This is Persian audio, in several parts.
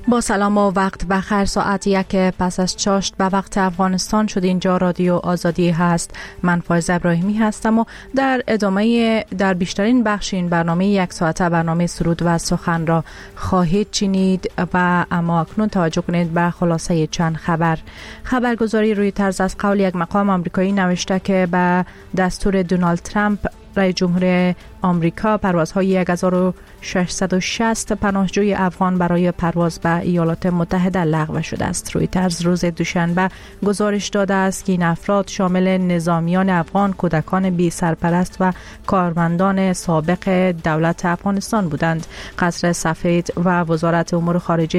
با سلام و وقت بخیر. ساعت 1 پس از چاشت به وقت افغانستان شد. اینجا رادیو آزادی هست. من فایزه ابراهیمی هستم و در بیشترین بخش این برنامه 1 ساعته برنامه سرود و سخن را خواهید شنید و اما اکنون توجه کنید به خلاصه چند خبرگزاری روی طرز از قول یک مقام آمریکایی نوشته که به دستور دونالد ترامپ رئیس جمهور آمریکا پروازهای 1660 پناهجوی افغان برای پرواز به ایالات متحده لغو شده است. روی طرز روز دوشنبه گزارش داده است که این افراد شامل نظامیان افغان، کودکان بی سرپرست و کارمندان سابق دولت افغانستان بودند. قصر سفید و وزارت امور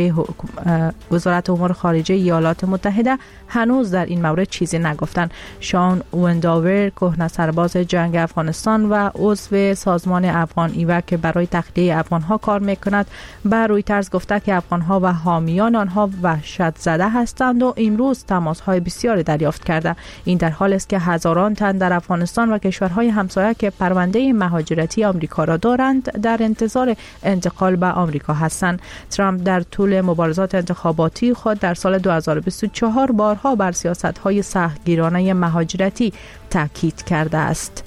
خارجه ایالات متحده هنوز در این مورد چیزی نگفتند. شان ونداور، کهنه سرباز جنگ افغانستان و عضو سازمان افغان ایوه که برای تخلیه افغانها کار میکند، بر روی طرز گفته که افغانها و حامیان آنها وحشت زده هستند و امروز تماسهای بسیاری دریافت کرده. این در حالی است که هزاران تن در افغانستان و کشورهای همسایه که پرونده مهاجرتی آمریکا را دارند در انتظار انتقال به آمریکا هستند. ترامپ در طول مبارزات انتخاباتی خود در سال 2024 بارها بر سیاست‌های سختگیرانه مهاجرتی تاکید کرده است.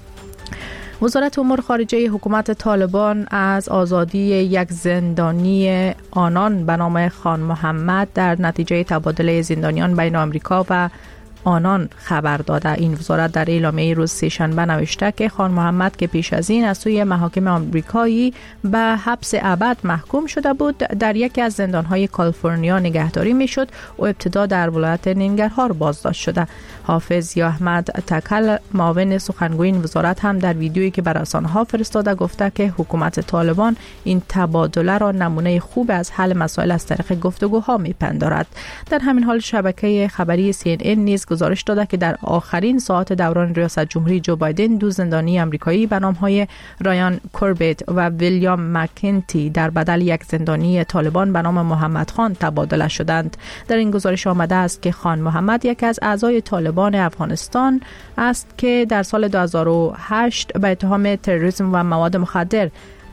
وزارت امور خارجه حکومت طالبان از آزادی یک زندانی آنان به نام خان محمد در نتیجه تبادل زندانیان بین آمریکا و آنان خبر داده. این وزارت در اعلامیه روز سه‌شنبه نوشته که خان محمد که پیش از این از سوی محاکم آمریکایی به حبس ابد محکوم شده بود، در یکی از زندانهای کالیفرنیا نگهداری میشد و ابتدا در ولایت ننگرهار بازداشت شده. حافظ یا احمد تکل، معاون سخنگوی این وزارت، هم در ویدیویی که بر رسانه‌ها فرستاده گفته که حکومت طالبان این تبادله را نمونه خوب از حل مسائل از طریق گفتگوها میپندارد. در همین حال شبکه خبری CNN نیز گزارش داده که در آخرین ساعات دوران ریاست جمهوری جو بایدن دو زندانی آمریکایی به نام‌های رایان کوربت و ویلیام مکنتی در بدل یک زندانی طالبان به نام محمد خان تبادله شدند. در این گزارش آمده است که خان محمد یکی از اعضای طالبان افغانستان است که در سال 2008 به اتهام تروریسم و مواد مخدر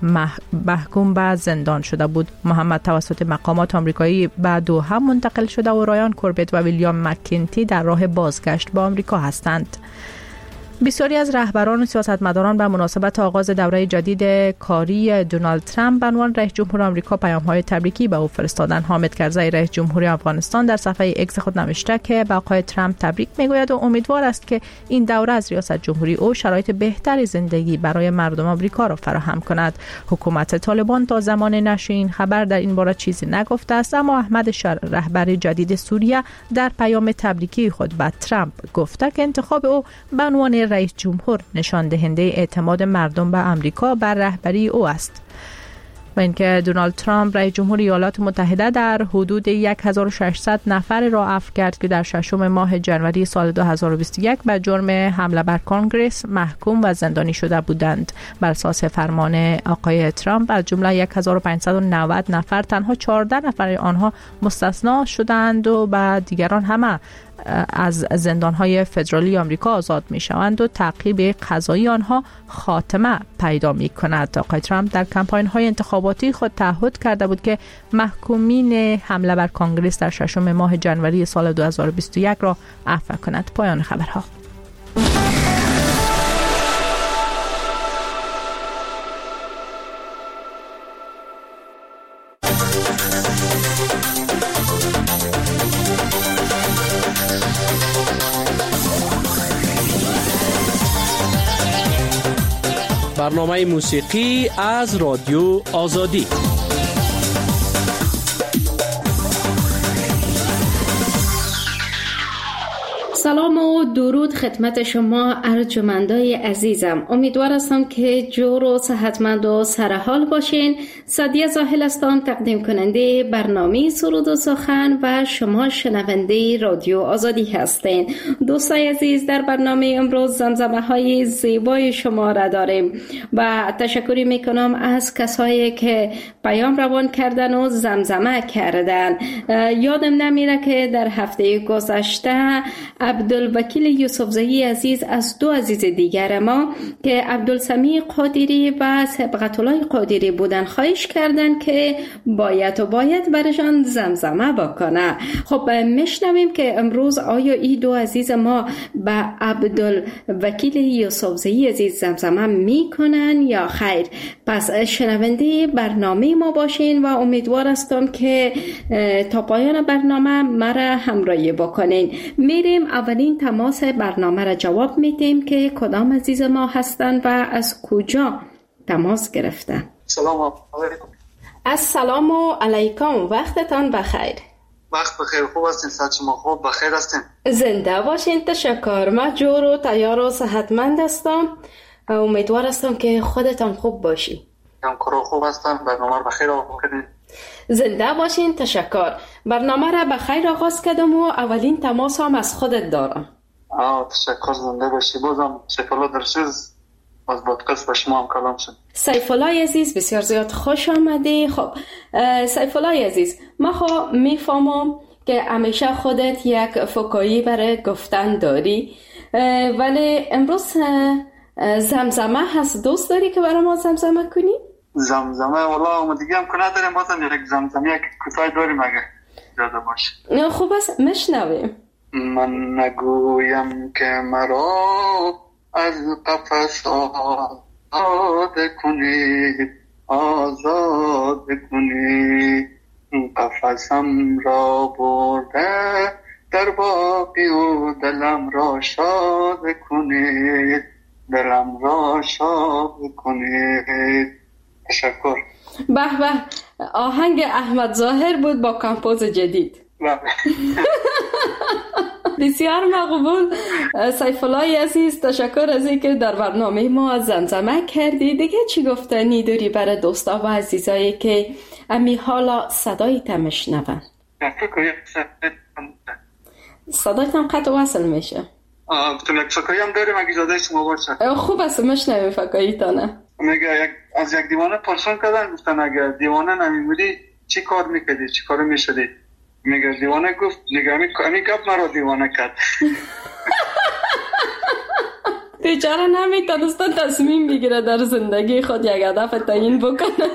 محکوم به زندان شده بود. محمد توسط مقامات آمریکایی به دوحه منتقل شده و رایان کوربت و ویلیام مکنتی در راه بازگشت به آمریکا هستند. بسیاری از رهبران و سیاستمداران به مناسبت آغاز دوره جدید کاری دونالد ترامپ به عنوان رئیس جمهور آمریکا پیام‌های تبریکی به او فرستادند. حامد کرزی، رئیس جمهوری افغانستان، در صفحه اکس خود نوشته که به آقای ترامپ تبریک میگوید و امیدوار است که این دوره از ریاست جمهوری او شرایط بهتری زندگی برای مردم آمریکا را فراهم کند. حکومت طالبان تا زمان نشر این خبر در این باره چیزی نگفته است، اما احمد شار، رهبر جدید سوریه، در پیام تبریکی خود به ترامپ گفته که انتخاب او به عنوان رئیس جمهور نشان دهنده اعتماد مردم به آمریکا بر رهبری او است. و اینکه دونالد ترامپ رئیس جمهور ایالات متحده در حدود 1600 نفر را عفو کرد که در 6 ماه ژانویه سال 2021 به جرم حمله بر کنگره محکوم و زندانی شده بودند. بر اساس فرمان آقای ترامپ از جمله 1590 نفر تنها 14 نفر آنها مستثنا شدند و به دیگران همه از زندان‌های فدرالی آمریکا آزاد می‌شوند و تعقیب قضایی آنها خاتمه پیدا می‌کند. آقای ترامپ در کمپاین‌های انتخاباتی خود تعهد کرده بود که محکومین حمله بر کنگره در 6 ماه ژانویه سال 2021 را عفو کند. پایان خبرها. برنامه موسیقی از رادیو آزادی. سلام و درود خدمت شما ارجمندای عزیزم. امیدوار هستم که جور و صحتمند و سرحال باشین. سعدیه زاهل هستم، تقدیم کننده برنامه سرود و سخن و شما شنونده رادیو آزادی هستین. دوستای عزیز، در برنامه امروز زمزمه های زیبای شما را داریم و تشکری میکنم از کسایی که پیام روان کردن و زمزمه کردن. یادم نمیره که در هفته گذشته عبدالوکیل یوسفزئی عزیز از دو عزیز دیگر ما که عبدالسمیع قادری و صبغت الله قادری بودن خواهش کردن که باید برشان زمزمه بکنه. خب میشنویم که امروز آیا این دو عزیز ما به عبدالوکیل یوسفزئی عزیز زمزمه میکنن یا خیر؟ پس شنونده برنامه ما باشین و امیدوار هستم که تا پایان برنامه مرا همراهی بکنین. میریم اولین تماس برنامه را جواب میدیم که کدام عزیز ما هستن و از کجا تماس گرفتن. سلام علیکم. السلام علیکم، وقتتان بخیر. وقت بخیر. خوب هستین؟ صحت شما خوب؟ بخیر هستین؟ زنده باشین. تشکر. من جور و تیار و صحتمند هستم. امیدوار هستم که خودتان خوب باشی. همکارا خوب هستن؟ برنامه رو بخیر آغاز کردین؟ زنده باشین. تشکر. برنامه را بخیر آغاز کردم و اولین تماس هم از خودت دارم. تشکر. زنده باشی. بازم سیفالله درسیز از پادکست با شما هم کلام شد. سیفالله عزیز بسیار زیاد خوش آمدی. خب سیفالله عزیز، ما میفهمم که همیشه خودت یک فکایی برای گفتن داری، ولی امروز زمزمه هست. دوست داری که برای ما زمزمه کنی؟ زمزمه والا ما دیگه هم که نداریم، بازم یک زمزمه یک کوتاه داریم اگه اجازه باشه. خوب است، مشنویم. من نگویم که مرا از قفس آزاد کنید، آزاد کنید، قفسم را برده در باقی و دلم را شاد کنید، دلم را شاد کنید. تشکر. به به، آهنگ احمد ظاهر بود با کمپوز جدید. بسیار مقبول. سیفالله عزیز، تشکر از اینکه در برنامه ما زمزمه کردی. دیگه چی گفتنی داری برای دوستا و عزیزایی که امی حالا صدایت میشنون؟ صدایت هم قطع وصل میشه. گفتم یک فکایی هم داریم اگه اجازه شما باشه. خوب است، مشنویم فکاییتانه. میگه از یک دیوانه پرسان کردن، گفتن اگر دیوانه نمیمودی چی کار میکردی، چی کار میشدی؟ میگه دیوانه گفت نگه امی گپ مرا دیوانه کرد. بیچاره نمیتونسته تصمیم بگیره در زندگی خود یک هدف تعیین بکنه.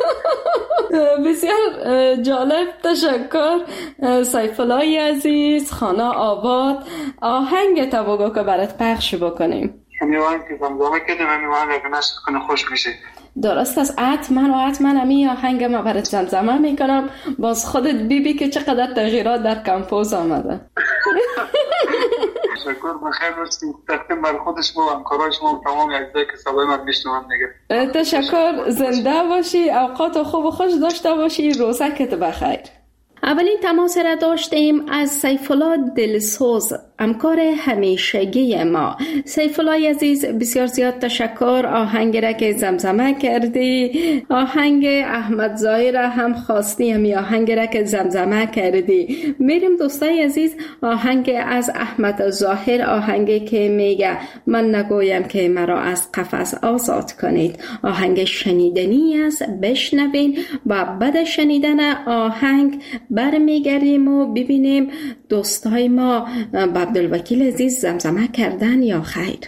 بسیار جالب. تشکر سیفالله عزیز. خانه آباد. آهنگ تا بگو که برات پخش بکنیم. میوان که زمزمه کردیم، میوان اگه نشد کنه خوش میشه. درست است. حتما امی آهنگ ما برات زمزمه میکنم. باز خودت بیبی که چقدر تغییرات در کمپوز آمده. تشکر. بخیر باشید. تقدیم بر خود شما و همکارای شما و تمام عزیزایی که صدای من میشنون دیگه. تشکر. زنده باشی. اوقات خوب و خوش داشته باشی. روزکت بخیر. اولین تماس را داشتیم از سیفالله دلسوز، همکار همیشگی ما. سیفالله عزیز بسیار زیاد تشکر. آهنگ را که زمزمه کردی، آهنگ احمد ظاهر را هم خواستی، همی آهنگ را که زمزمه کردی. میریم دوستای عزیز، آهنگ از احمد ظاهر، آهنگی که میگه من نگویم که مرا از قفس آزاد کنید. آهنگ شنیدنی است، بشنوین و بعد شنیدن آهنگ برمیگردیم و ببینیم دوستای ما با عبدالوکیل عزیز زمزمه کردن یا خیر.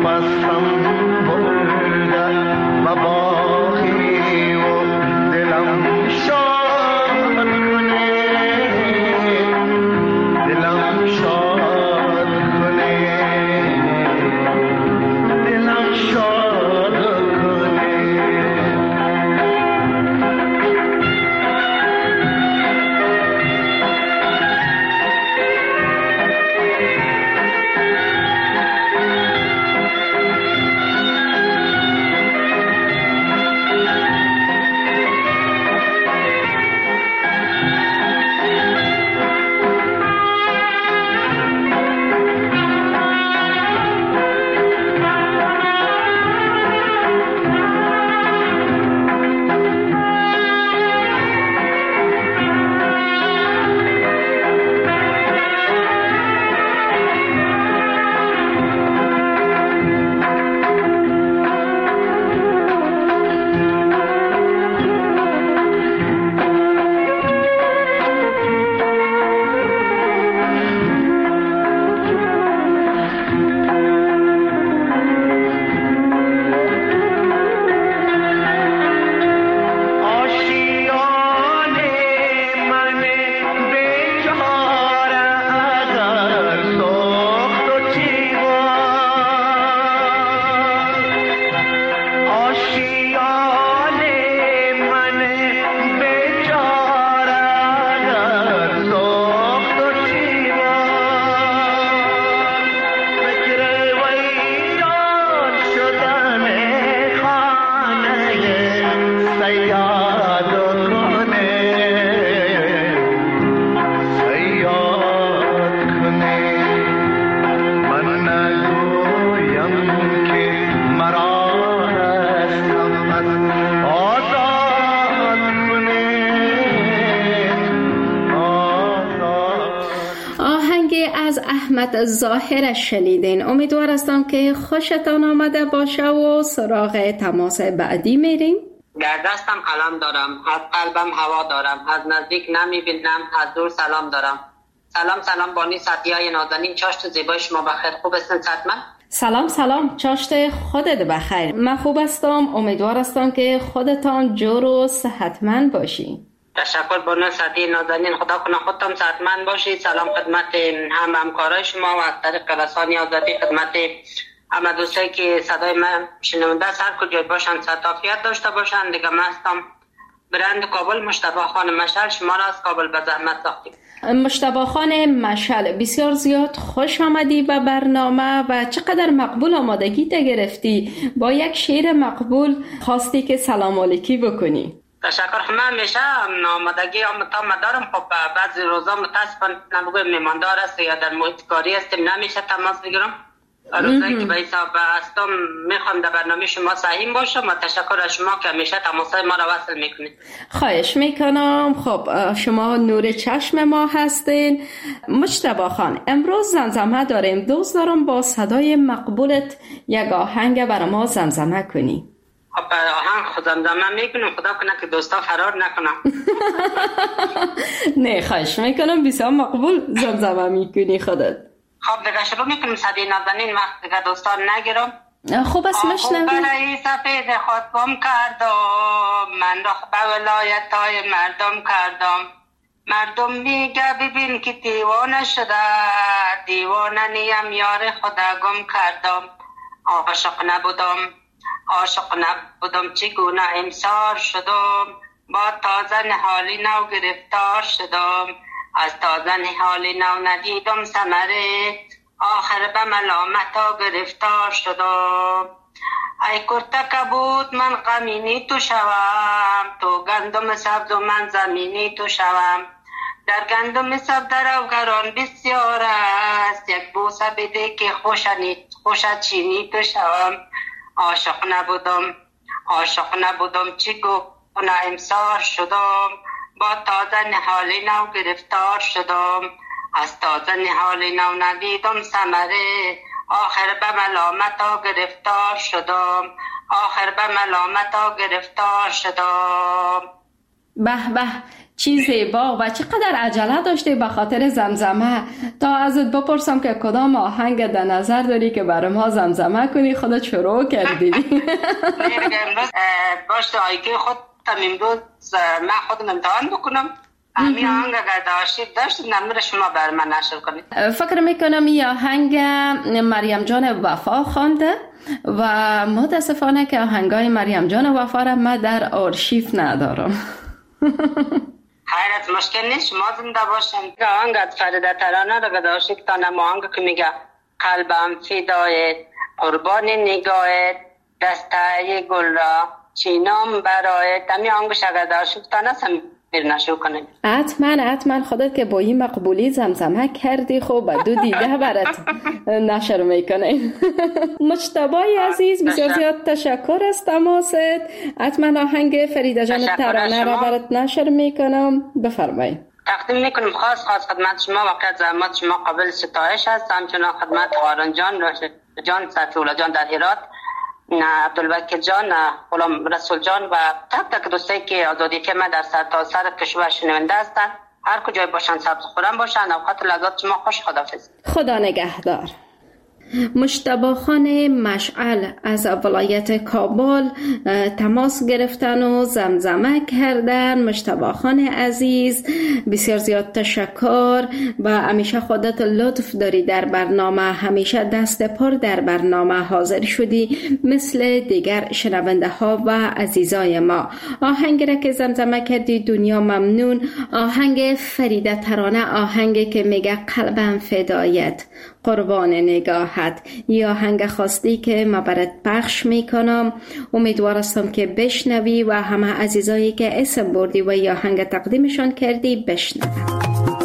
احمد ظاهر شنیدین. امیدوار هستم که خوشتان آمده باشه و سراغ تماس بعدی میریم. در دستم قلم دارم، از قلبم هوا دارم، از نزدیک نمیبینم، از دور سلام دارم. سلام بانی سطحیای نازنین، چاشت زیبای شما بخیر. خوب هستن صحتمند؟ سلام چاشت خودت بخیر. من خوب هستم، امیدوار هستم که خودتان جور و صحتمند باشی. تشکر بانو سطحی نازنین، خدا کنه خودتان صحتمند باشی. سلام خدمت همکارای شما و از طریق رسانه آزادی خدمت همه دوستایی که صدای من شنونده هر کجای باشن صحت داشته باشن. دیگه من هستم برند کابل مجتبی خان مشعل، شما را از کابل به زحمت ساختیم. مجتبی خان مشعل، بسیار زیاد خوش آمدی به برنامه و چقدر مقبول آمادگی گرفتی. با یک شعر مقبول خواستی که سلام علیکی بکنی. تشکر. من همیشه آمادگی دارم. خب بعضی روزا متاسفانه نمیگویم میماندار است یا در محیط کاری هستیم، نمیشه تماس بگیرم. روزایی که به حساب هستم میخوام در برنامه شما سهیم باشم و تشکر از شما که همیشه تماسای ما را وصل میکنید. خواهش میکنم. خب شما نور چشم ما هستین. مجتبی خان، امروز زمزمه داریم. دوست دارم با صدای مقبولت یک آهنگ برای ما زمزمه کنی. خب آهنگ خود زمزمه میکنم، خدا کنه که دوستا فرار نکنم. نه خواهش میکنم، بسیار مقبول زمزمه میکنی خودت. خب دیگه شروع میکنیم. صدای نازنین وقت دیگه دوستان نگیرم. خوب است مشنویم. برای سفید خود گم کردم، من را به ولایت های مردم کردم. مردم میگه ببین که دیوانه شده، دیوانه نیم یار خدا گم کردم. عاشق نبودم چگونه امسار شدم، با تازه نهالی نو گرفتار شدم. از تازه نهالی نو ندیدم ثمره، آخر به ملامتا گرفتار شدم. ای کرته بود من غمینی تو شوم، تو گندم سبز و من زمینی تو شوم. در گندم سبز روگران بسیار است، یک بوسه بده که خوشت چینی تو شوم. عاشق نبودم چگونه امسار شدم، با تازه نهالی نو گرفتار شدم. از تازه نهالی نو ندیدم ثمره، آخر به ملامتا گرفتار شدم. به چی زیبا و چقدر عجله داشتی به خاطر زمزمه. تا ازت بپرسم که کدام آهنگ در نظر داری که برای ما زمزمه کنی، خودت شروع کردی. باشه آیکه خود امروز من خودم امتحان بکنم. همین آهنگ اگر داشتید نمبر شما بر من نشر کنید. فکر میکنم این آهنگ مریم جان وفا خوانده و متاسفانه که آهنگای مریم جان وفا را من در آرشیف ندارم. حیرت مشکل نیست، شما زنده باشین. آهنگت فریده ترانه را داشتید تا آهنگ که میگه قلبم فدایت، قربان نگاهت، دسته گل را چینام برایت. همین آهنگش اگر داشتید تا نسم نشو کنید. حتما خودت که با این مقبولی زمزمه کردی، خب دو دیگه برات نشر میکنه. مجتبی عزیز بسیار زیاد تشکر از تماست. حتما آهنگ فریده جان ترانه را برات نشر میکنم. بفرمایید. تقدیم میکنم خاص خدمت شما. وقت زحمت شما قابل ستایش هست. همچنان خدمت هارون جان سطولا جان در هرات، عبدالوکیل جان، غلام رسول جان و تک دوستایی که آزادی که من در سرتاسر کشور شنونده هستند، هر کجای باشن سبز خورم باشن. اوقات لذات شما خوش. خداحافظ. خدا نگهدار. مجتبی خان مشعل از ولایت کابل تماس گرفتن و زمزمه کردن. مجتبی خان عزیز بسیار زیاد تشکر و همیشه خودت لطف داری در برنامه، همیشه دست پر در برنامه حاضر شدی مثل دیگر شنونده ها و عزیزای ما. آهنگ را که زمزمه کردی دنیا ممنون، آهنگ فریده ترانه، آهنگ که میگه قلبم فدایت، قربان نگاهت، یا آهنگ خاصی که ما برات پخش میکنم. امیدوارم که بشنوی و همه عزیزایی که اسم بردی و یا آهنگ تقدیمشان کردی بشنوی.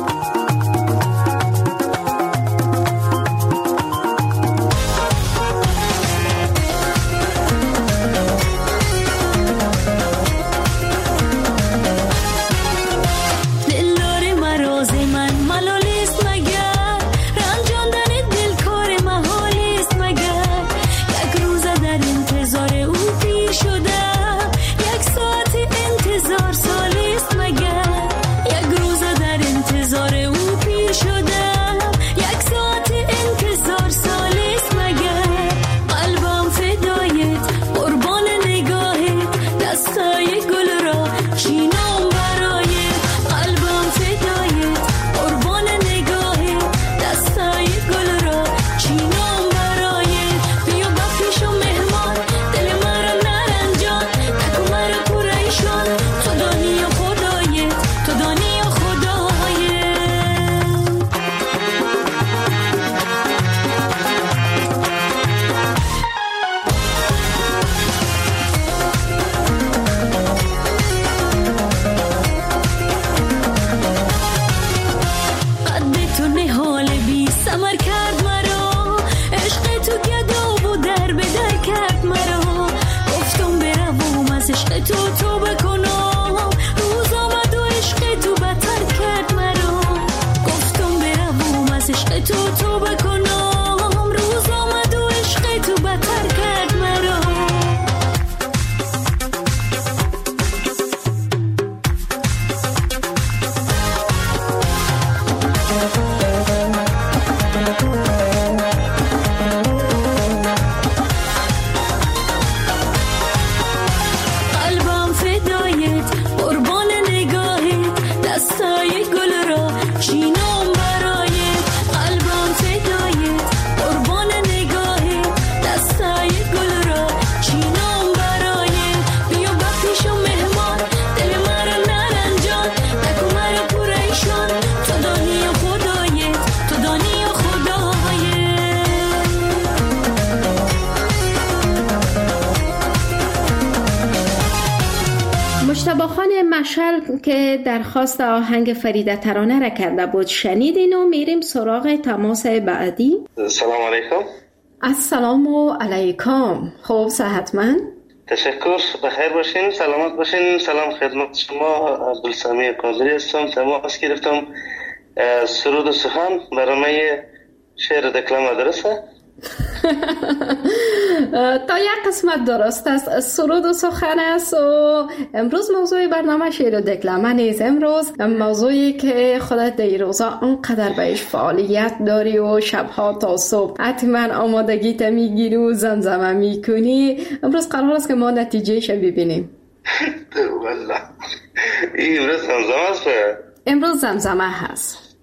مجتبی خان مشعل که درخواست آهنگ فریده ترانه را کرده بود شنیدین و میریم سراغ تماس بعدی. سلام علیکم. السلام علیکم. خوب صحتمند؟ تشکر، بخیر باشین، سلامت باشین. سلام خدمت شما، عبدالسمی قادری هستم. تماس گرفتم. سرود و سخن برنامه شعر دکلم مدرسه. تا یک قسمت درست است، سرود و سخن است و امروز موضوع برنامه شعر و دکلمه نیست. امروز موضوعی که خودت در این روزا انقدر بهش فعالیت داری و شبها تا صبح حتما آمادگیت میگیری و زمزمه میکنی، امروز قرار است که ما نتیجهش ببینیم. والله امروز زمزمه است. امروز زمزمه هست.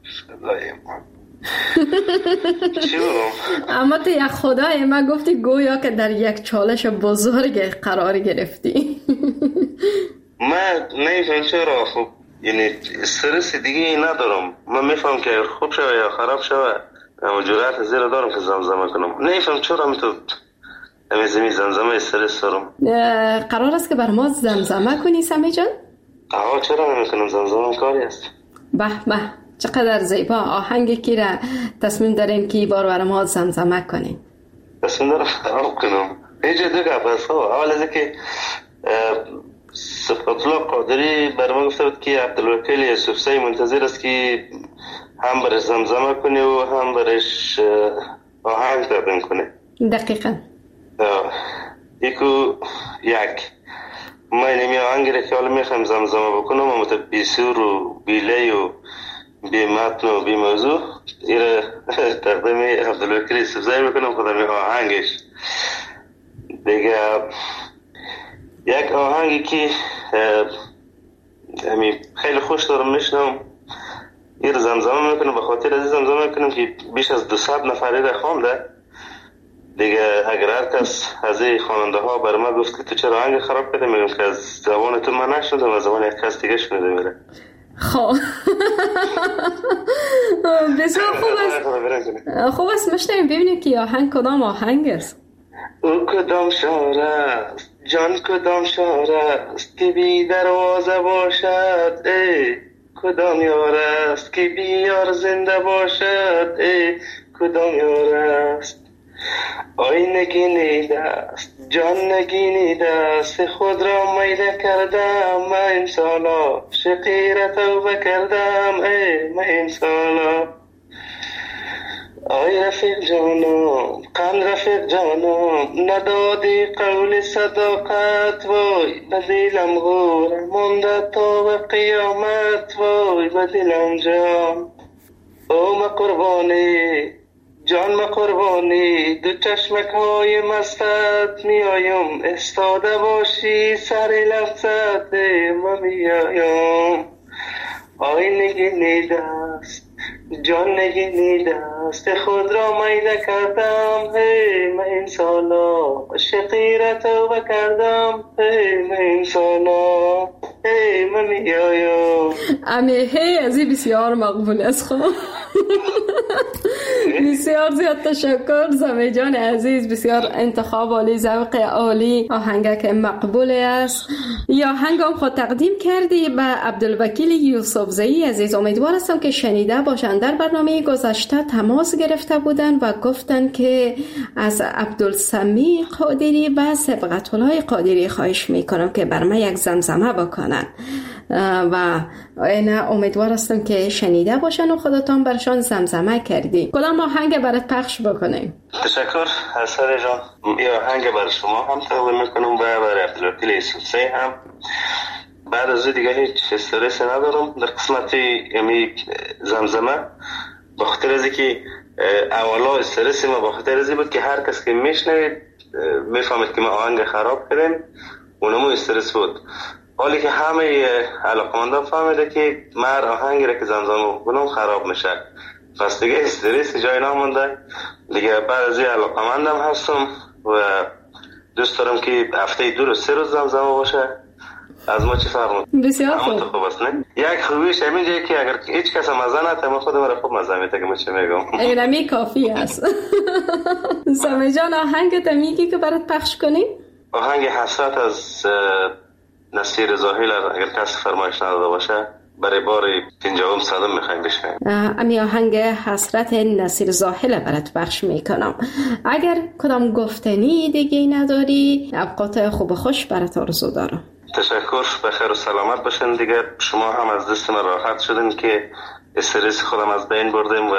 اما تو یک خدای ما گفتی گویا که در یک چالش بزرگ قرار گرفتی. من نمیفهم چرا. خب یعنی استرس دیگه ندارم. من میفهم که خوب شوه یا خراب شوه اما جرأت زیرا دارم که زمزمه کنم. نمیفهم چرا میتو امیزمی زمزمه استرس دارم. قرار است که بر ما زمزمه کنی سمی جان؟ چرا نمیکنم؟ زمزمه کاری است. به چقدر زیبا. آهنگی که را تصمیم داریم که بار بر ما زمزمه کنیم؟ تصمیم دارم خراب کنم. اینجا دو گپ است. اول از که صفت الله قادری بر ما گفته بود که عبدالوکیل یوسفزئی منتظر است که هم برش زمزمه کنه و هم برش آهنگ تقدیم کنه. دقیقاً. یک من نمی آهنگی را که حالا میخوایم زمزمه بکنم و بسور و بیلی و بی متن و بی موضوع ایره تقدیم عبدالوکیل یوسفزئی میکنم خودم آهنگش دیگه. یک آهنگی که خیلی خوش دارم میشنم ایره زمزمه میکنم، به خاطر از زمزمه میکنم که بیش از 200 نفر ایره خوانده دیگه. اگر هر کس از این خواننده ها بر ما گفت که تو چرا آهنگ خراب کرده، میگم که از زبان تو من نشنیدم، از زبان یک کس دیگه شنیده میره. خب بسیار خوب است مشتیم ببینیم که آهنگ کدام آهنگ است. او کدام شعر است جان، کدام شعر است که بی دروازه باشد، ای کدام یار است که بی یار زنده باشد، ای کدام یار است. آی نگینیده است جان نگینیده است، خود را میده کردم من انسانا، شقیره توبه کردم ای من انسانا. آی رفیق جانم قند رفیق جانم، ندادی قول صداقت، وای بدیلم غور مونده تا به قیامت، وای بدیلم جان. او ما قربانی جان ما قربانی، دو چشمک های مستت میایم، استاده باشی سر لفظت ما میایم. آی نگینیده است جان نگینیده است، خود را میده کردم هی من انسانا، شقیره توبه کردم هی من انسانا، هی من میایم. امی هی از این بسیار مقبول است. خب بسیار زیاد تشکر زمی جان عزیز، بسیار انتخاب عالی، ذوق عالی، آهنگ که مقبول است. یا آهنگ هم خود تقدیم کردی به عبدالوکیل یوسفزئی عزیز. امیدوار هستم که شنیده باشند. در برنامه گذشته تماس گرفته بودند و گفتند که از عبدالسمیع قادری و صبغت الله قادری خواهش میکنم که بر من یک زمزمه بکنن و اینا امیدوار هستم که شنیده باشن و خودتان برشان زمزمه کردی. کدام آهنگ برات پخش بکنیم؟ تشکر حسن جان. این آهنگ برای شما هم تقدیم میکنم و برای عبدالوکیل یوسفزئی هم. بعد از دیگه هیچ استرس ندارم در قسمت زمزمه، به خاطر از اینکه اولا استرس ما به خاطر از این بود که هر کس که میشنوید میفهمید که ما آهنگ خراب کردیم، اونمو استرس بود. حالی که همه علاقمندان فهمیده که من آهنگی را که زمزمه کنم خراب میشه، پس دیگه استرس جای نمونده دیگه. بعد از این علاقمندم هستم و دوست دارم که هفته 2 روز 3 روز زمزمه باشه. از ما چی فرق میکنه؟ بسیار خوب است نه؟ یک خوبیش همینجه که اگر هیچ کس مزه نده من خودم را خوب مزه میده که من چه میگم. اینمی کافی است. سمی جان آهنگت میگی که برات پخش کنیم؟ آهنگ حسرت از نصیر زاهل اگر کسی فرمایش نداده باشه برای بار 50 صدم میخوایم بشنویم. امی آهنگ حسرت نصیر زاهل برات پخش میکنم. اگر کدام گفتنی دیگه نداری اوقات خوب و خوش برات آرزو دارم. تشکر، بخیر و سلامت باشین دیگه. شما هم از دست من راحت شدین که استرس خودم از بین بردیم و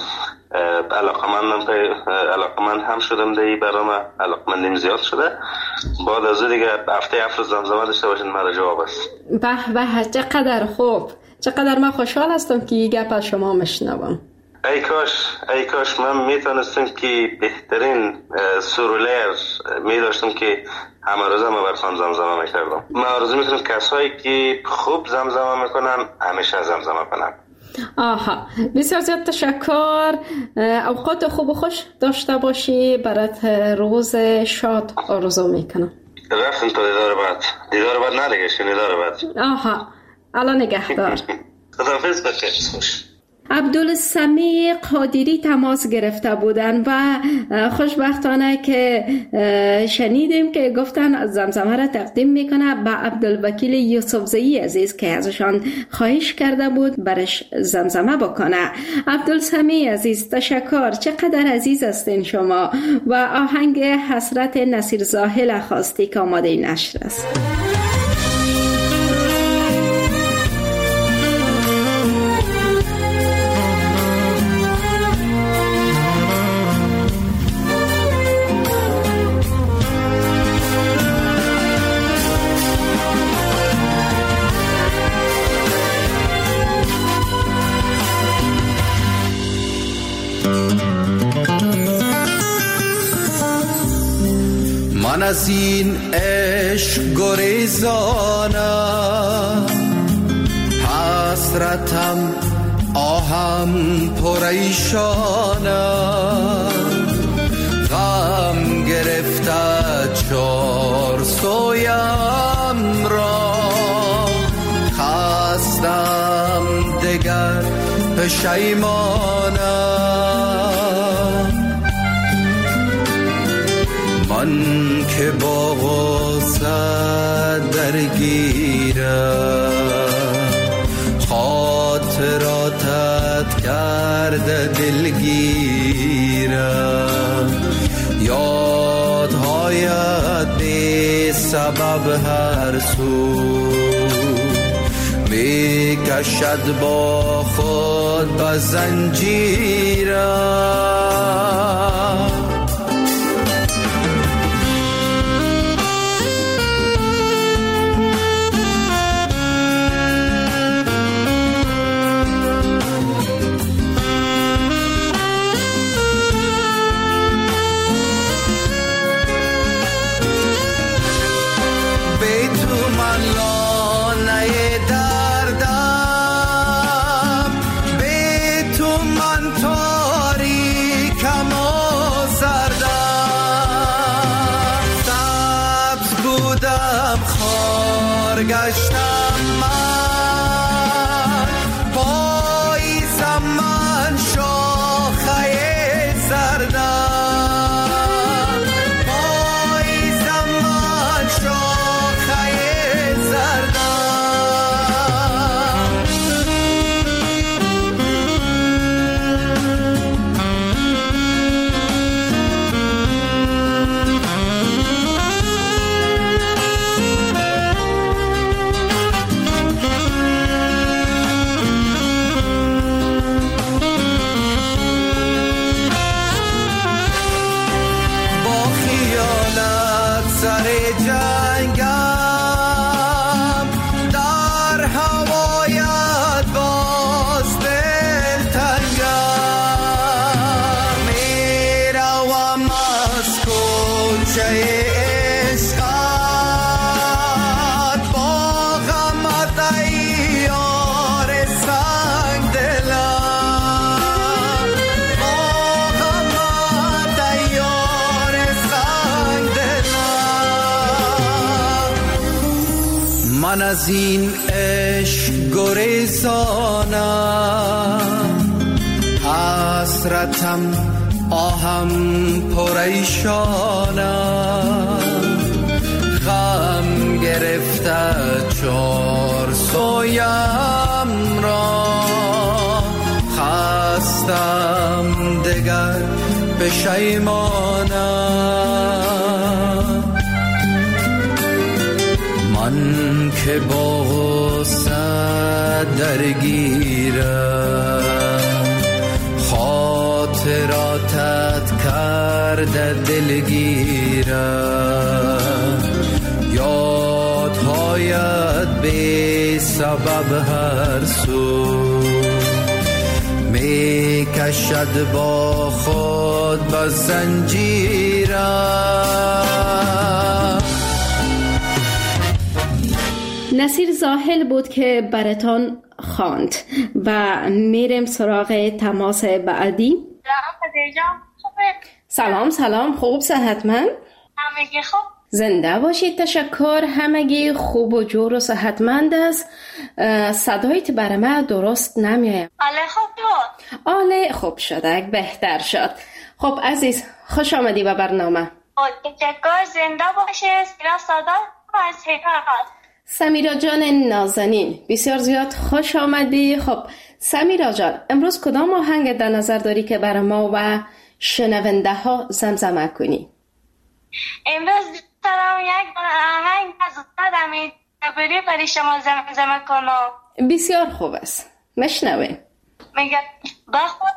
علاقمند هم شدم دیگه. برام علاقمندیم زیاد شده. بعد از دیگه هفته زمزمه داشته باشین مرا جواب است. به چقدر خوب، چقدر من خوشحال هستم که گپ از شما مشنوم. ای کاش من میتونستم که بهترین سرولر میداشتم که همه روزه من براتون زمزمه میکردم. من آرزو میکنم کسایی که خوب زمزمه میکنن همیشه زمزمه کنن. آها، بسیار زیاد تشکر. اوقات خوب و خوش داشته باشی. برات روز شاد آرزو میکنم. رفتم تا دیدار بعد ندیگه دیدار بعد. آها، الان نگهدار. خداحافظ بخیر. خوش. عبدالسمیع قادری تماس گرفته بودن و خوشبختانه که شنیدیم که گفتن زمزمه را تقدیم میکنه به عبدالوکیل یوسفزئی عزیز که ازشان خواهش کرده بود برش زمزمه بکنه. عبدالسمیع عزیز تشکر، چقدر عزیز هستین شما. و آهنگ حسرت نصیر زاهل خواستی که آماده نشر است. من از این عشق گریزانم، حسرتم آهم پریشانم، غم گرفته چار سویم را، خستم دگر پشیمانم. من که با غصه درگیرم، خاطراتت کرده دلگیرم، یادهایت بی سبب هر سو می کشد با خود به زنجیرم. گشتم من پاییزم، من شاخه زردم، پاییزم من شاخه زردم. من از این عشق گریزانم، حسرتم آهم پریشانم، غم گرفته چار سویم را، خستم دگر پشیمانم. من که با غصه درگیرم، درد دلگیرم، یادهایت بی سبب هر سو می کشد با خود با زنجیرم. نصیر زاهل بود که براتان خواند و میریم سراغ تماس بعدی. سلام خوب صحتمند؟ همگی خوب. زنده باشید. تشکر. همگی خوب و جور و صحتمند است. صدایت برای من درست نمیاد. آله خوب بود. آله خوب شده، بهتر شد. خب عزیز خوش آمدی به برنامه. تشکر. زنده باشید. سمیرا سادات از هرات. سمیرا جان نازنین بسیار زیاد خوش آمدی. خب سمیرا جان امروز کدام آهنگ در نظر داری که برای ما و شنونده ها زمزمه کنی؟ امروز دارم یک آهنگ از دادمی بری برای شما زمزمه کنم. بسیار خوب است، مشنویم. میگه با خود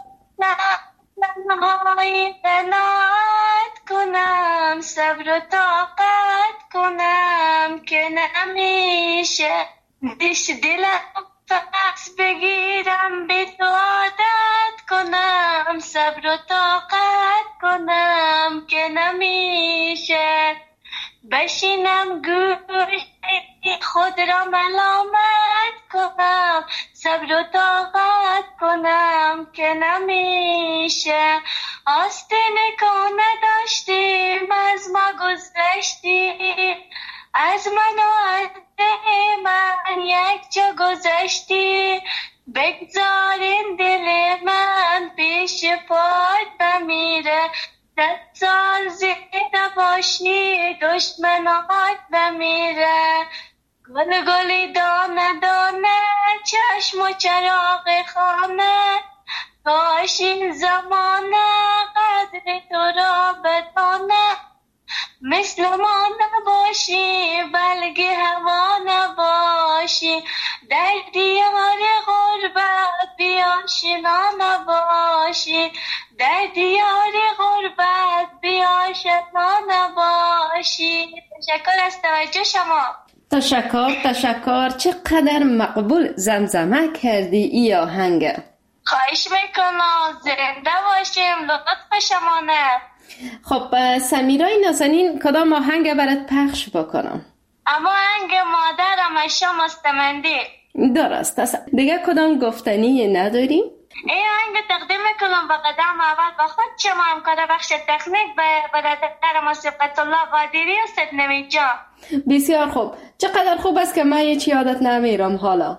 نهایی قناعت کنم، صبر و طاقت کنم که نمیشه دلم پس بگیرم بی تو عادت کنم، صبر و طاقت کنم که نمیشه بشینم گوش خود را ملامت کنم، صبر و طاقت کنم که نمیشه آستینه که نداشتیم از ما گذشتیم، از من و از من یک جا گذشتی، بگذارین دل من پیش پات بمیره، 10 سال زنده باشی دشمنات بمیره، گل گلی دانه دانه چشم و چراغ خانه، کاش این زمانه قدر تو را بدانه، مثل ما نباشی بلکه هوا نباشی، در دیار غربت بیاشنا نباشی، در دیار غربت بیاشنا نباشی. تشکر از توجه شما. تشکر. چقدر مقبول زمزمه کردی ای آهنگ. خواهش میکنم. زنده باشیم. لطف شما نه. خب سمیرای نازنین کدام آهنگ برات پخش بکنم؟ اما آهنگ مادرم شما مستمندی. درست است. دیگه کدام گفتنی نداری؟ این آهنگ تقدیم میکنم به قدم اول با خود شما همکار بخش تکنیک به برادر ما صفت الله قادری و سدنوی جان. بسیار خوب. چقدر خوب است که من هیچ یادت نمیرم حالا.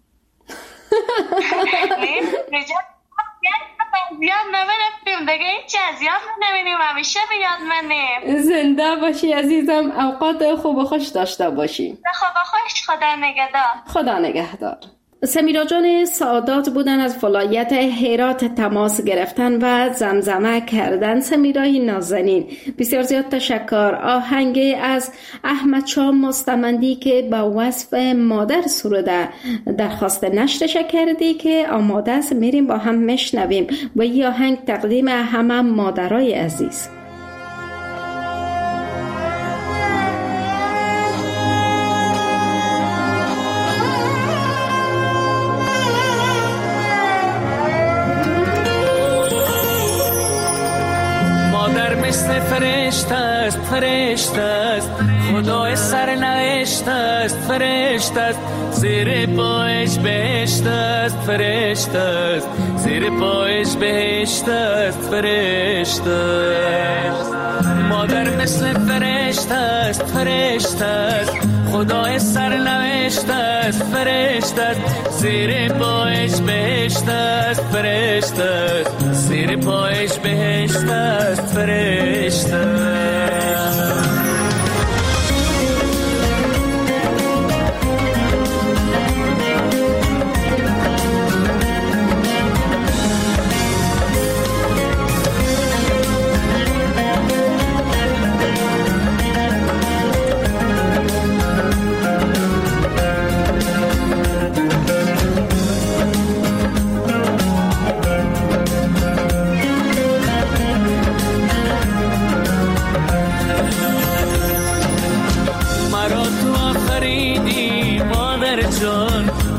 یاد نمیرفتیم دیگه، هیچ از یاد نمیریم، همیشه به یاد منیم. زنده باشی عزیزم. اوقات خوب و خوش داشته باشی. خوب و خوش. خدا نگهدار. خدا نگهدار. سمیرا جان سعادات بودن از ولایت هرات تماس گرفتن و زمزمه کردن. سمیرای نازنین بسیار زیاد تشکر. آهنگ از احمد شاه مستمندی که با وصف مادر سروده درخواست نشرش کردی که آماده است، میریم با هم مشنویم و این آهنگ تقدیم همه مادرای عزیز. مثل فرشته است، فرشته است، خدای سرنوشت است، فرشته است، زیر پایش بهشت است، فرشته است، زیر پایش بهشت است، فرشته است. مادر مثل فرشته است، فرشته است، خدای سرنوشت است، فرشته است، زیر پایش بهشت است، فرشته است، زیر پایش بهشت است، فرشته است.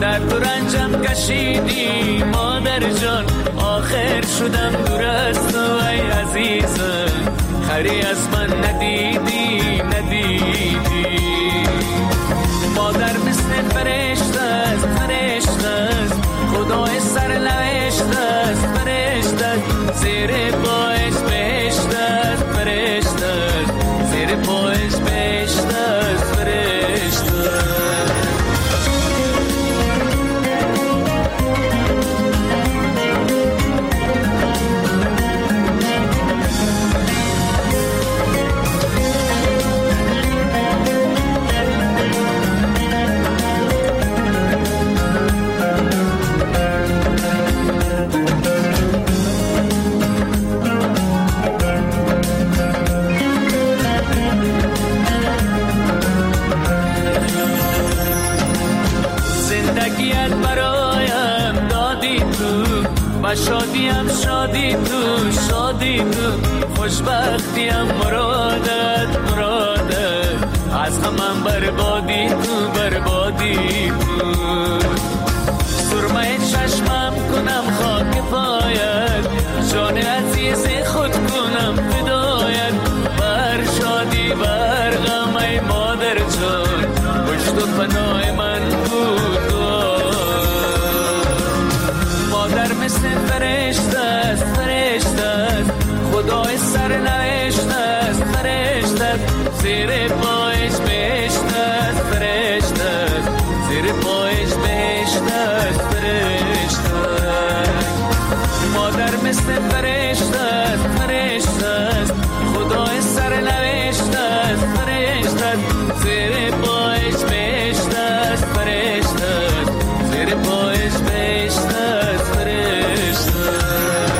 درد و رنجم کشیدی مادر جان، آخر شدم دور از تو ای عزیزم، خری از من ندیدی ندیدی. مادر مثل فرشته است فرشته است، خدای سرنوشت است فرشته است، زیر پایش بهشت است فرشته است، زیر پایش بهشت است فرشته است. زندگیت برایم دادی تو و شادیم شادی تو شادی تو، خوشبختیم مرادت مرادت، از غمم بربادی تو بربادی تو. سرمه چشمم کنم خاک پایت، جان عزیز خود کنم فدایت، بر شادی بر غم ای مادر جان، پشت و پناه من بود. مادر مثل فرشته است فرشته است، خدای سرنوشت است فرشته است، زیر پایش بهشت است فرشته است، زیر پایش بهشت است فرشته است. مادر مثل فرشته است فرشته است، خدای سرنوشت است فرشته است، زیر پایش بهشت است فرشته است، زیر پایش بهشت است فرشته است.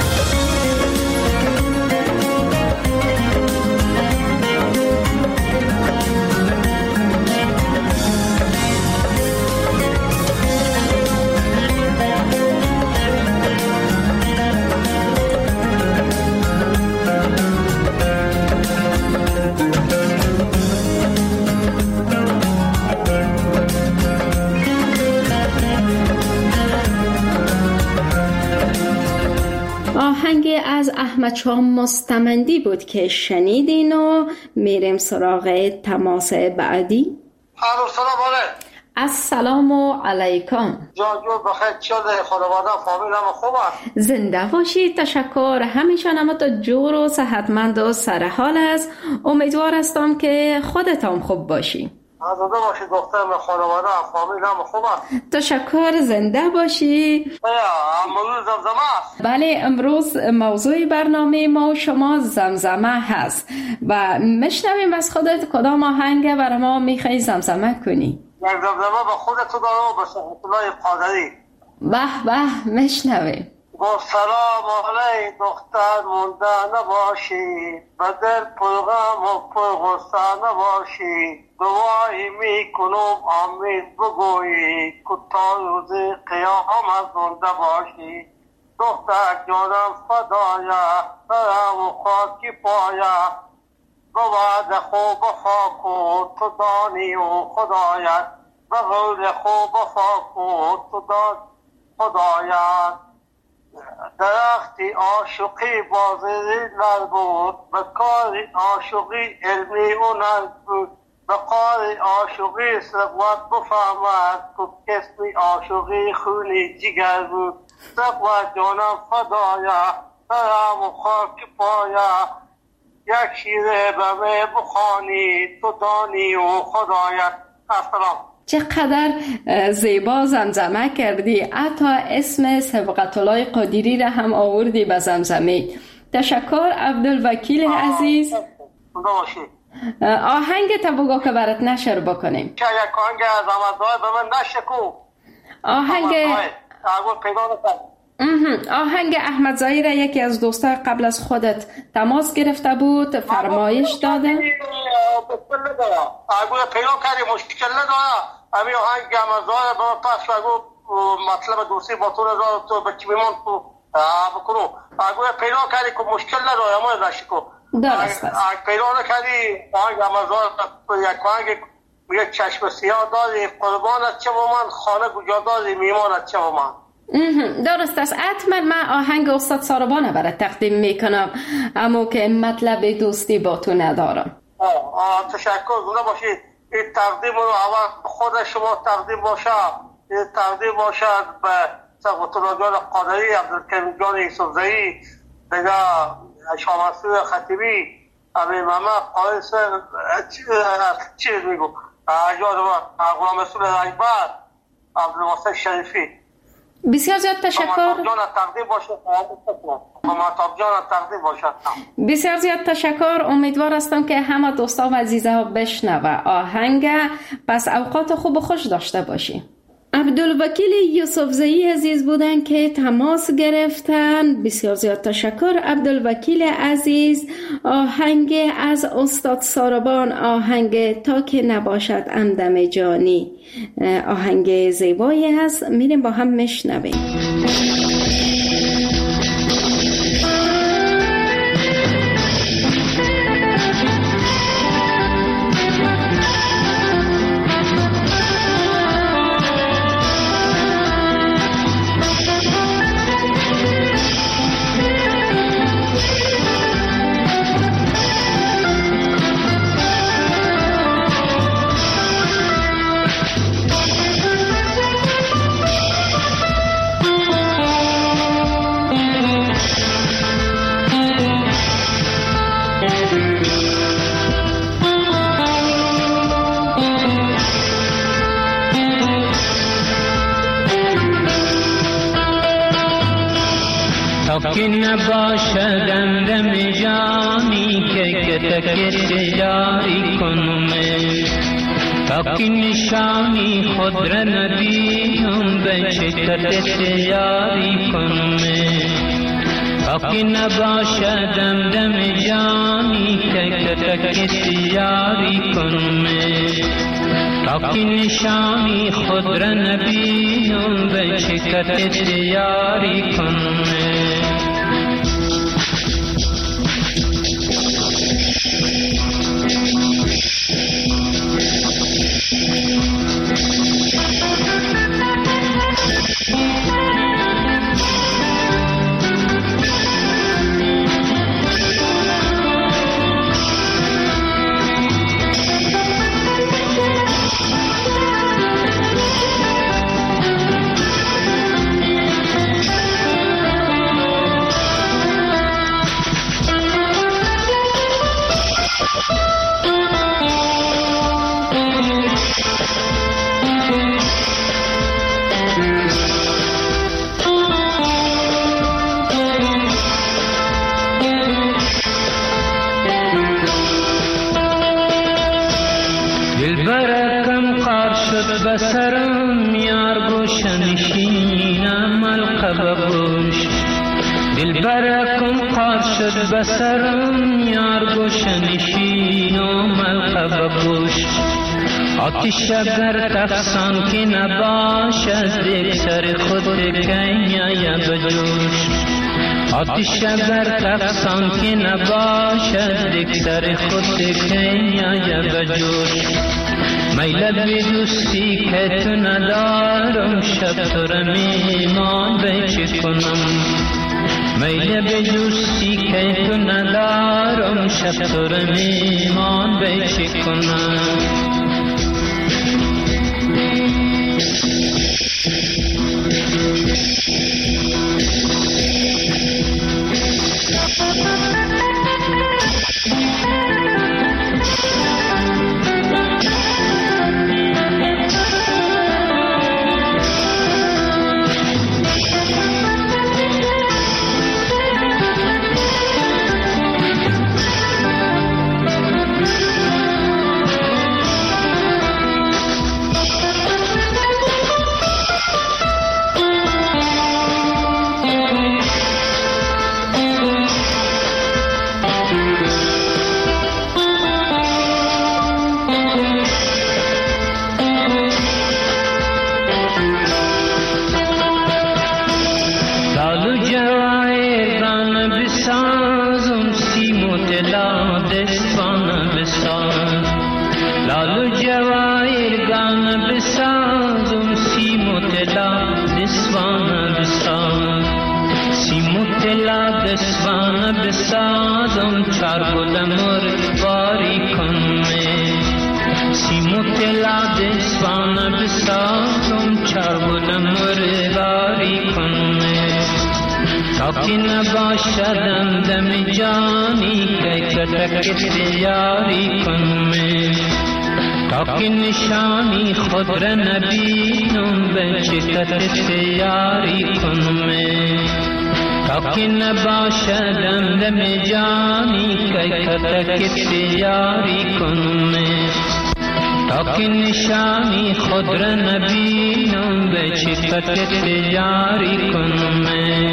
آهنگ از احمد شاه مستمندی بود که شنیدین و میریم سراغ تماس بعدی. سلام علیکم. السلام علیکم. جان جو بخیر، چطور خانواده فامیل هم خوبه؟ زنده باشید، تشکر. همیشه همتون جور و صحتمند و سرحال است. امیدوار هستم که خودتان خوب باشی. زنده باشید دخترم، خانواده فامیل هم خوبه؟ تشکر. زنده باشی. امروز زمزمه است؟ بله، امروز موضوع برنامه ما و شما زمزمه هست و میشنویم از خودت کدام آهنگ برای ما میخوای زمزمه کنی؟ یک زمزمه به خودت دارم و به صحت الله قادری. به به، میشنویم. با سلام علی دختر مونده نباشی، به دل پرغم و پرغصه نباشی، دعایی میکنم امید بگویی، که تا روز قیامت زنده باشی. دختر جانم فدایه، برم و خاکی پایه، بود خوب خاک و تو دانی و خدایت، به قول خوب خاک و تو دانی خدایت. درختی عاشقی بازی لر بود، به کار عاشقی علمی و نر بود، به کار عاشقی ثروت بفهمد، که کسمی عاشقی خونی جگر بود. ثروت جانم فدایه، برم و خاک پایه، یک شیره به می بخوانی، تو دانی و خدایت. السلام. چقدر زیبا زمزمه کردی، حتی اسم سبقت الله قادری را هم آوردی به زمزمه. تشکر عبدالوکیل عزیز. آهنگ تا بگو که برات نشر بکنیم. چه یک آهنگ از آمدهای به من نشکو. آهنگ احمد ظاهر یکی از دوستان قبل از خودت تماس گرفته بود، فرمایش داده. اگه پیدا کردی مشکل نداره، امی آهنگ احمد ظاهر به من پس اگه مطلب دوستی با تو بچی میمون تو بکنو، اگه پیدا کردی که مشکل نداره اما نشکو. درست است. اگه پیدا نکردی آهنگ احمد ظاهر یک آهنگ میگه چشم سیاه داری قربانت چه و من، خانه کجا داری میمانت چه و من. درست است. حتما من آهنگ استاد ساربانه برای تقدیم میکنم، اما که مطلب دوستی با تو ندارم. تشکر گونه باشید. این تقدیم رو اول خود شما تقدیم باشه، این تقدیم باشد به سقوطالله جان قادری، عبدالکریم جان یوسفزئی، دیگه شاه مسعود خطیبی، امیر محمد قائس، چیز میگو اجاد و غلام رسول رنگبر، عبدالواسط شریفی. بسیار زیاد تشکر. بسیار زیاد تشکر. امیدوار هستم که همه دوستا و عزیزها بشنوه آهنگ. پس اوقات خوب و خوش داشته باشی. عبدالوکیل یوسفزئی عزیز بودن که تماس گرفتن. بسیار زیاد تشکر عبدالوکیل عزیز. آهنگ از استاد ساربان، آهنگ تا که نباشد همدم جانی، آهنگ زیبایی هست. میریم با هم میشنویم. که نباشد همدم جانی که تکت جاری کنم، تا که نشانی خود را نبینم به شکت جاری کنم، تا که نباشد همدم جانی که تکت جاری کنم، تا که نشانی خود را نبینم به شکت جاری کنم. بسرم یار گوشنشینم القب گوش، دلبرکم قار شد بسرم یار گوشنشینم القب گوش، آتش اگر تفسان که نباشد یک سر خود کنیا بجوش، آتش اگر تفسان که نباشد یک سر خود کنیا بجوش، میل به دوستی که تو ندارم شب تو را میمان به چه کنم، میل به دوستی که تو ندارم شب تو را میمان به چه کنم. لالو جواهر دستانه بسازم سیم و طلا دستانه بسازم سیم و طلا دستانه بسازم چار گلمر باری کنم سیم و طلا دستانه بسازم چار گلمر باری کنم تا که نباشدم دم جانی که کتک تیاری کنم تا که نشانی خود را نبینم به چکت تیاری کنم تا که نباشدم دم جانی که کتک تیاری کنم تا که نشانی خود را نبینم به چکت تیاری کنم.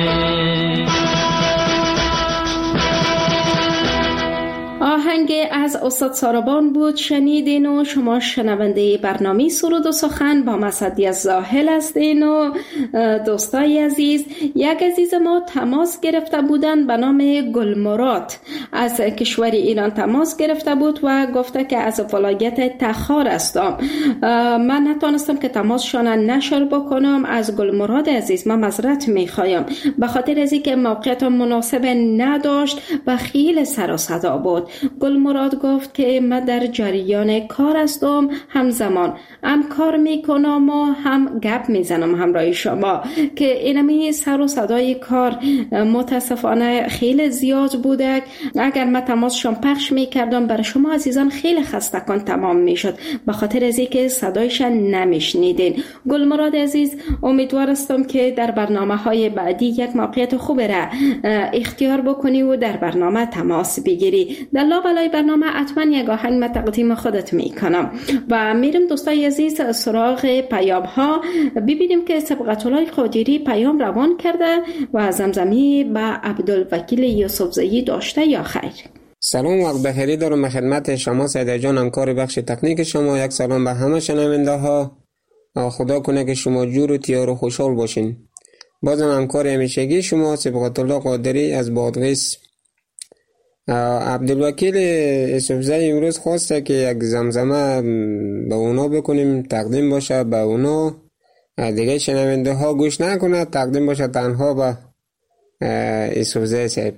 آهنگ از استاد ساربان بود شنیدین و شما شنونده برنامه سرود و سخن با مسعدی زاهل هستین و دوستای عزیز. یک عزیز ما تماس گرفته بودن به نام گلمراد از کشور ایران تماس گرفته بود و گفته که از ولایت تخار هستم. من نتونستم که تماسشان نشر بکنم. از گلمراد عزیز من معذرت میخوایم به خاطر از اینکه موقعیت مناسب نداشت و خیلی سر و صدا بود. گلمراد گفت که من در جریان کار هستم، همزمان هم کار میکنم و هم گپ میزنم همراه شما که اینمی سر و صدای کار متاسفانه خیلی زیاد بوده. اگر من تماسشان پخش میکردم برای شما عزیزان خیلی خستگان تمام میشد به خاطر از اینکه صدایشان نمیشنیدین. گلمراد عزیز امیدوار هستم که در برنامه های بعدی یک موقعیت خوب را اختیار بکنی و در برنامه تماس بگیری. در لابلای برنامه حتما یک آهنگ من تقدیم خودت میکنم و میرم دوستای عزیز سراغ پیام ها ببینیم که سبقت‌الله قادری پیام روان کرده و زمزمی به عبدالوکیل یوسفزئی داشته یا خیر. سلام وقت بخیری دارم خدمت شما سیده جان همکار بخش تکنیک شما. یک سلام به همه شنونده ها. خدا کنه که شما جور و تیار و خوشحال باشین. بازم همکار همیشگی شما سبقت‌الله قادری از بادغیس. عبدالوکیل یوسفزئی امروز خواسته که یک زمزمه به اونا بکنیم تقدیم باشه به اونا، دیگه شنونده ها گوش نکنه، تقدیم باشه تنها به یوسفزئی صاحب.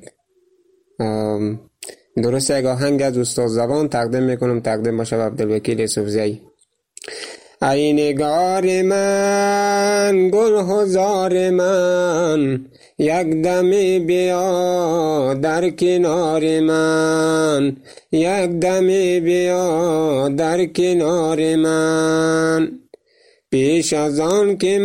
درست یک آهنگ از استاد زبان تقدیم میکنم، تقدیم باشه به عبدالوکیل یوسفزئی. ای نگار من گل هزار من یک دمی بیا در کنار من، یک دمی بیا در کنار من. پیش از آن که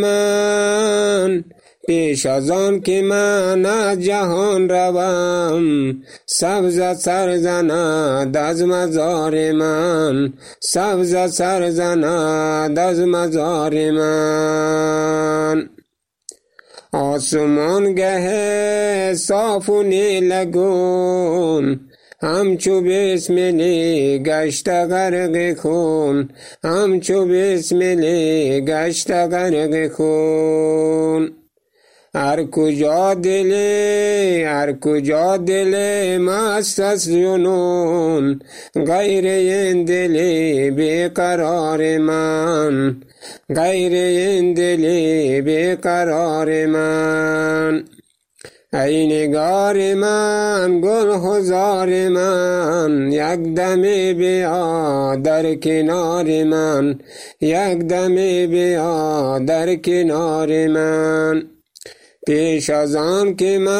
من از جهان روم، سبز سر زند از مزار من، سبز سر زند از مزار من. آسمان گه صاف و نیلگون همچو بسملی گشت غرق خون، همچو بسملی گشت غرق خون. هر کجا دل مست از جنون، غیر این دل بیقرار من، غیر این دل بیقرار من. ای نگار من گل هزار من یک دمی بیا در کنار من، یک دمی بیا در کنار من. پیش از آن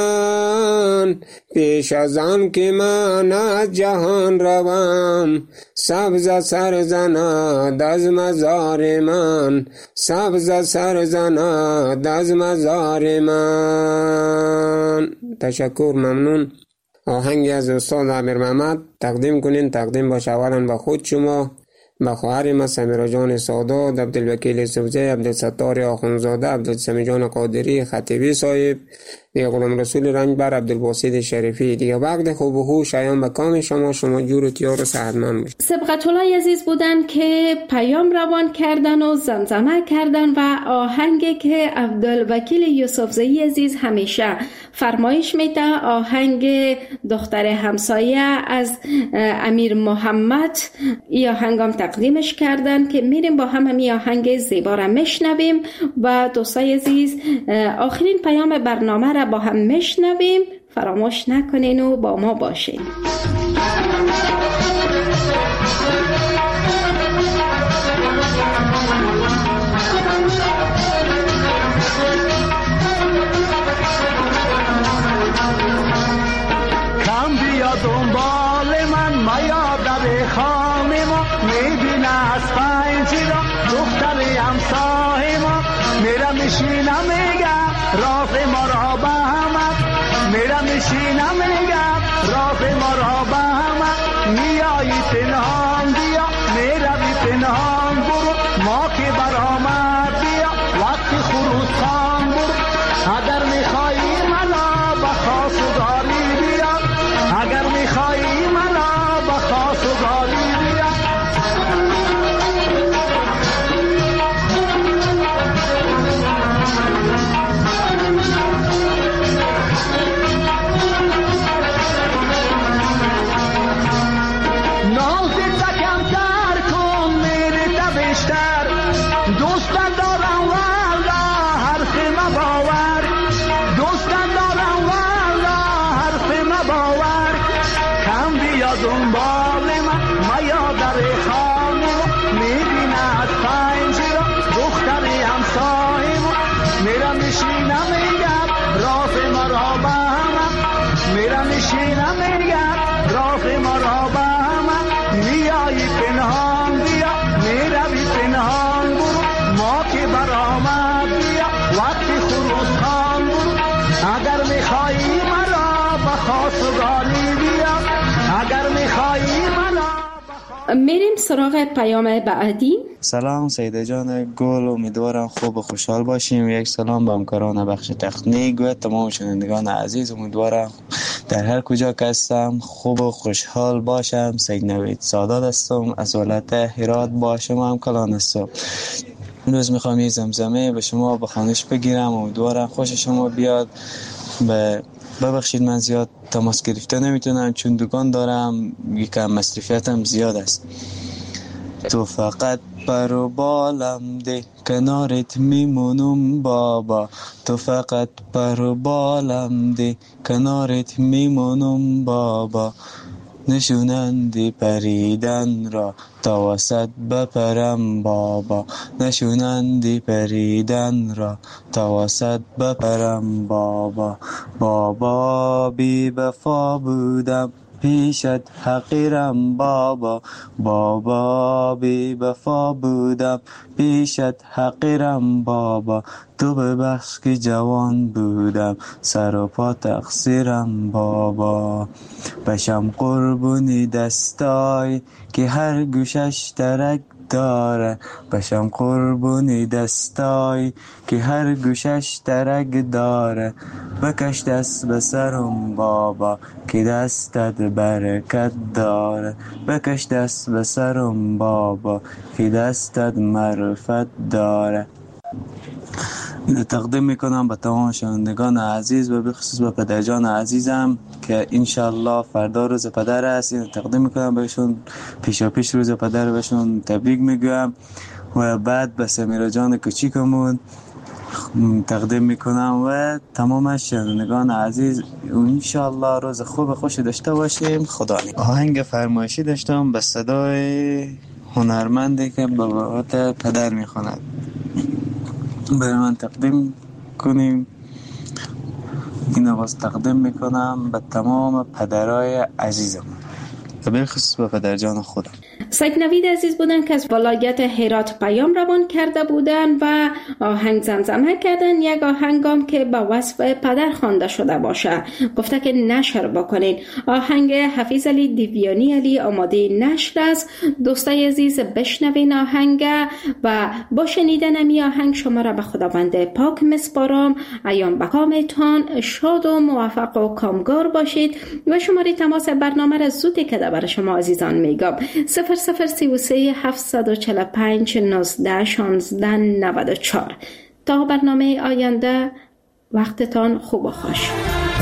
که من از جهان روم، سبز سر زند از مزار من، سبز سر زند از مزار من. تشکر، ممنون. آهنگی از استاد عامر محمد تقدیم کنین، تقدیم باشه اولا به خود شما، به خواهر ما سمیرا جان سادات، عبدالوکیل یوسفزئی، عبدالستار آخونزاده، عبدالسمی جان قادری خطیبی صاحب، دیگه غلام رسول رنجبر، عبدالباسط شریفی، دیگه وقت خوب و خوش ایام به کام شما جور و تیار و صحتمند باشید. سبقت الله عزیز بودن که پیام روان کردن و زمزمه کردن و آهنگی که عبدالوکیل یوسفزئی عزیز همیشه فرمایش میده، آهنگ دختر همسایه از امیر محمد، ای آهنگم تقدیمش کردن که میریم با هم همی آهنگ زیبا را میشنویم و دوستای عزیز آخرین پیام برنامه را با هم میشنویم. فراموش نکنین و با ما باشین. کم بیا دنبال من میا در خانه ما، میبینه از پنجره دختر همسایه ما، میرم میشینم میگم راز ما را به همه، میرم میشینم میگم راز ما را به همه، میایی پنهان بیا میروی پنهان برو، ما که برآمد بیا وقتی خروسان برو، اگر میخوایی منو به خواستگاری بیا، اگر میخوایی منو به خواستگاری بیا. دوستان دارم والا حرف ما باور، دوستان دارم والا حرف ما باور، کم بیا دنبال من میا در خانه میبینه از پنجره دختر همسایه ما، میرم میشینم میگم راز ما را به همه، میرم میشینم میگم راز ما را به همه، میایی پنهان بیا میروی پنهان برو، ما که برآمد بیا وقتی خروسان برو، اگر میخوایی مرا به خواستگاری بیا، اگر میخوایی مرا. میریم سراغ پیام بعدی. سلام سیده جان گل، امیدوارم خوب و خوشحال باشیم. یک سلام به همکاران بخش تکنیک و تمام شنوندگان عزیز، امیدوارم در هر کجا که هستم خوب و خوشحال باشم. سید نوید سادات هستم از ولایت هرات، با شما هم کلان هستم. امروز میخوام یه زمزمه به شما به خوانش بگیرم، امیدوارم خوش شما بیاد. ببخشید من زیاد تماس گرفته نمیتونم چون دکان دارم، یکم مصرفیتم زیاد است. تو فقط پر و بالم ده کنارت میمونم بابا، تو فقط پر و بالم ده کنارت میمونم بابا، نشونندی پریدن را تا وسط بپرم بابا، نشونندی پریدن را تا وسط بپرم بابا، بابا بی وفا بودم پیشت حقیرم بابا، بابا بی وفا بودم پیشت حقیرم بابا، تو ببخش که جوان بودم سر و پا تقصیرم بابا، بشم قربونی دستای که هر گوشش ترک داره، بشم قربونی دستای که هر گوشش ترک داره، بکش دست به سرم بابا که دستت برکت داره، بکش دست به سرم بابا که دستت معرفت داره. تقدیم میکنم به تمام شنوندگان عزیز و به خصوص به پدرجان عزیزم که انشالله فردا روز پدر است. اینو تقدیم میکنم بهشون، پیشا پیش روز پدر بهشون تبریک میگم و بعد به سمیرا جان کوچیکمون تقدیم میکنم و تمام شنوندگان عزیز انشالله روز خوب خوشی داشته باشیم. خدا نگهدار. آهنگ فرمایشی داشتم به صدای هنرمندی که به بابت پدر میخواند، برای من تقدیم کنیم. این آواز تقدیم میکنم به تمام پدرای عزیزم و به خصوص به پدرجان خودم. سید نوید عزیز بودن که از ولایت هرات پیام روان کرده بودن و آهنگ زمزمه کردن. یک آهنگام که با وصف پدر خوانده شده باشه گفته که نشر بکنین. آهنگ حفیظ علی دیویانی علی آماده نشر است. دوستای عزیز بشنوین آهنگ و با شنیدن امی آهنگ شما را به خداوند پاک مسپارم. ایام بکامتان شاد و موفق و کامگار باشید و شماره تماس برنامه را زودی که برای شما عزیزان میگم 0033 745 19 16 94. تا برنامه آینده وقتتان خوب و خوش.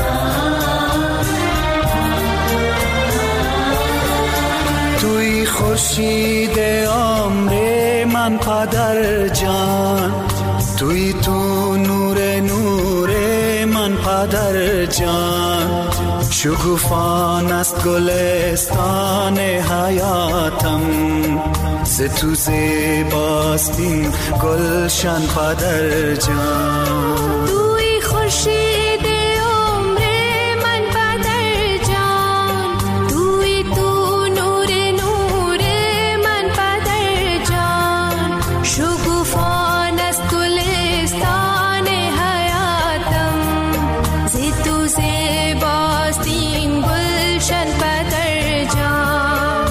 توی خورشید عمر من پدر جان، توی تو نور من پدر جان، شکوفان است گلستان حیاتم، ز تو زیباست این گلشن پدر جان. توی خورشید عمر من پدر جان، توی تو نور من پدر جان، شکوفان است گلستان حیاتم، ز تو زیباست این گلشن پدر جان.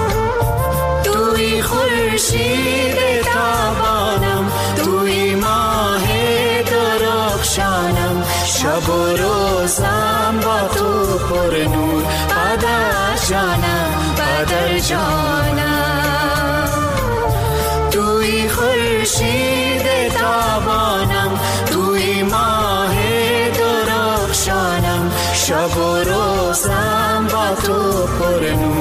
توی خورشید تابانم، توی ماه درخشانم، شب و روزم با تو پر نور پدر جانم، پدر جانم. توی خورشید تابانم، توی ماه درخشانم، شب و روزم با تو پر نور